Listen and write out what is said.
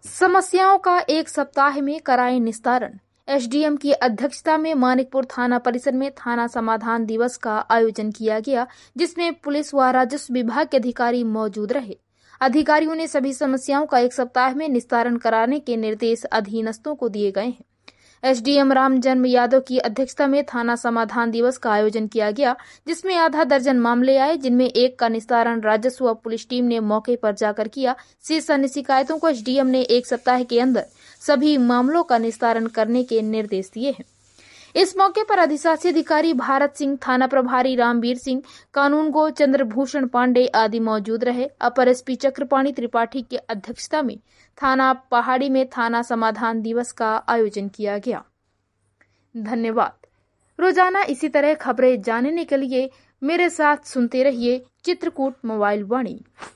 समस्याओं का एक सप्ताह में कराए निस्तारण। एसडीएम की अध्यक्षता में मानिकपुर थाना परिसर में थाना समाधान दिवस का आयोजन किया गया, जिसमें पुलिस व राजस्व विभाग के अधिकारी मौजूद रहे। अधिकारियों ने सभी समस्याओं का एक सप्ताह में निस्तारण कराने के निर्देश अधीनस्थों को दिए गए हैं। एसडीएम रामजन्म यादव की अध्यक्षता में थाना समाधान दिवस का आयोजन किया गया, जिसमें आधा दर्जन मामले आए, जिनमें एक का निस्तारण राजस्व व पुलिस टीम ने मौके पर जाकर किया। शेष अन्य शिकायतों को एसडीएम ने एक सप्ताह के अंदर सभी मामलों का निस्तारण करने के निर्देश दिए हैं। इस मौके पर अधिशासी अधिकारी भारत सिंह, थाना प्रभारी रामवीर सिंह, कानूनगो चंद्रभूषण पांडे आदि मौजूद रहे। अपर एसपी चक्रपाणी त्रिपाठी की अध्यक्षता में थाना पहाड़ी में थाना समाधान दिवस का आयोजन किया गया। धन्यवाद। रोजाना इसी तरह खबरें जानने के लिए मेरे साथ सुनते रहिए चित्रकूट मोबाइल वाणी।